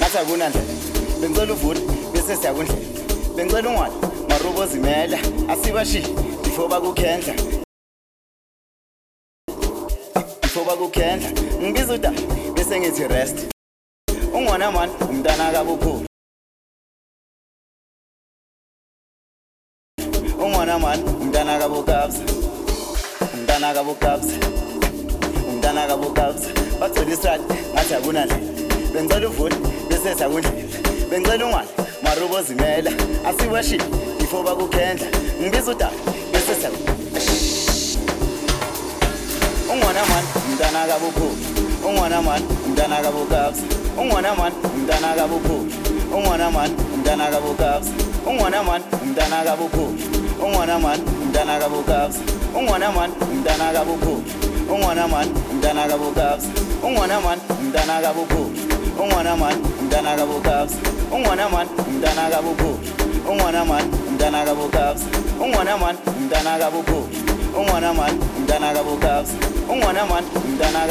ngathi akunandlela bengicela uvule bese siyakundlela bengicela ungwali marubo zimela asibashi before bakukhendla ngibiza uda bese ngithi rest ungwana man umntana kabukhulu ungwana man umntana kabukabza bagcwele istrati ngathi akunandlela bengicela uvule bese siyakundlela bengicela ungwali marubo zimela asibashi before bakukhendla ngibiza uda bese ungwana man umntana kabukhulu ungwana man umntana kabukabza ungwana man umntana kabukhulu ungwana man umntana kabukabza ungwana man umntana kabukhulu ungwana man umntana kabukabza ungwana man umntana kabukhulu ungwana man umntana kabukabza ungwana man umntana kabukhulu ungwana man umntana kabukabza ungwana man umntana kabukhulu ungwana man umntana kabukabza ungwana man umntana kabukhulu ungwana man umntana kabukabza ungwana man umntana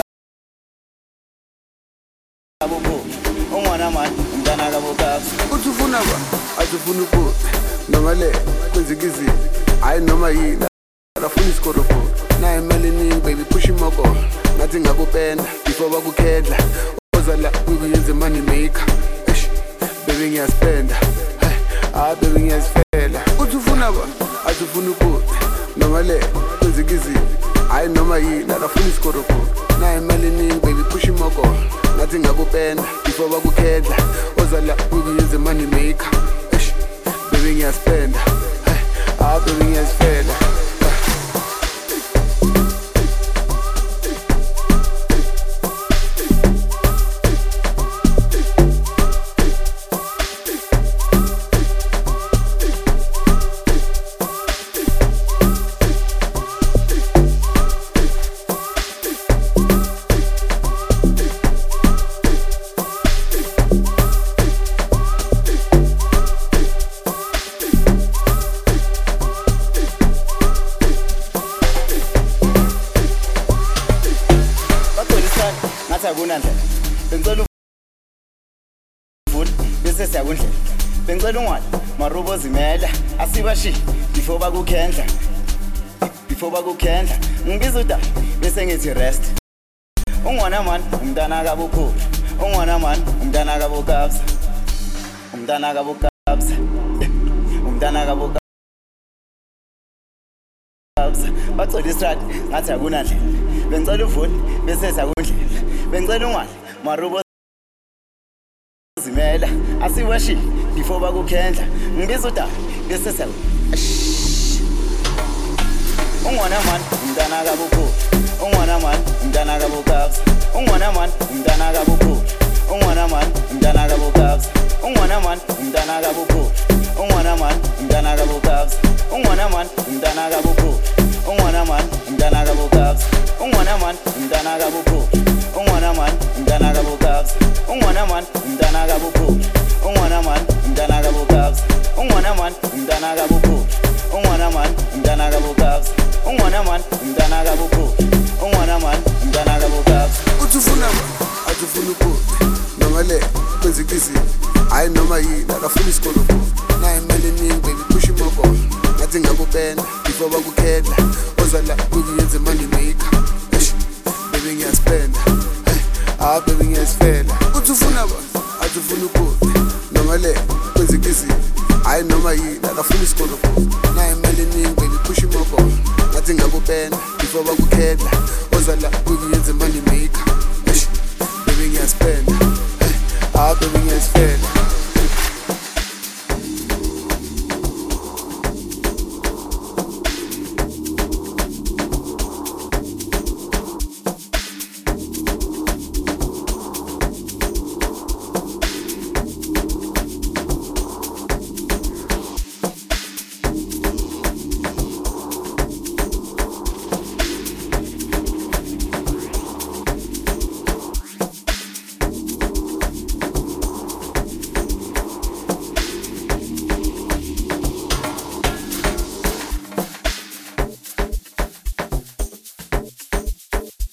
kabukhulu ungwana man umntana kabukabza uthi ufuna ba azifuna ukudla noma le kwenzeka izinto hayi noma yini afuna isikoropo naye imali eningi baby push imoko ngathi ngakupenda before bakukhendla ozala kuyenze money maker baby ngiyaspenda baby ngiyasifela uthi ufuna ba azifuna ukudla noma le kwenzeka izinto hayi noma yini afuna isikoropo naye imali eningi baby push imoko ngathi ngakupenda before bakukhendla ozala kuyenze money maker baby ngiyaspenda baby ngiyasifela ngathi akunandlela bengicela uvule bese siyakundlela bengicela ungwali marubo zimela asibashi before bakukhendla ngibiza uda bese ngithi rest ungwana man umntana kabukhulu ungwana man umntana kabukabza bagcwele istrati ngathi akunandlela bengicela uvule bese siyakundlela bengicela ungwali marubo zimela asiwashi before bakukhendla ngibiza uda bese ungwana man umntana kabukhulu ungwana man umntana kabukabza ungwana man umntana kabukhulu ungwana man umntana kabukabza ungwana man umntana kabukhulu ungwana man umntana kabukabza ungwana man umntana kabukhulu ungwana man umntana kabukabza ungwana man umntana kabukhulu ungwana man umntana kabukabza ungwana man umntana kabukhulu ungwana man umntana kabukabza ungwana man umntana kabukhulu ungwana man umntana kabukabza ungwana man umntana kabukhulu ungwana man umntana kabukabza uthi ufuna ba azifuna ukudla noma le kwenzeka izinto hayi noma yini afuna isikoropo naye imali eningi baby push imoko ngathi ngakupenda before bakukhendla ozala kuyenze money maker baby ngiyaspenda baby ngiyasifela uthi ufuna ba azifuna ukudla noma le kwenzeka izinto hayi noma yini afuna isikoropo naye imali eningi baby push imoko ngathi ngakupenda before bakukhendla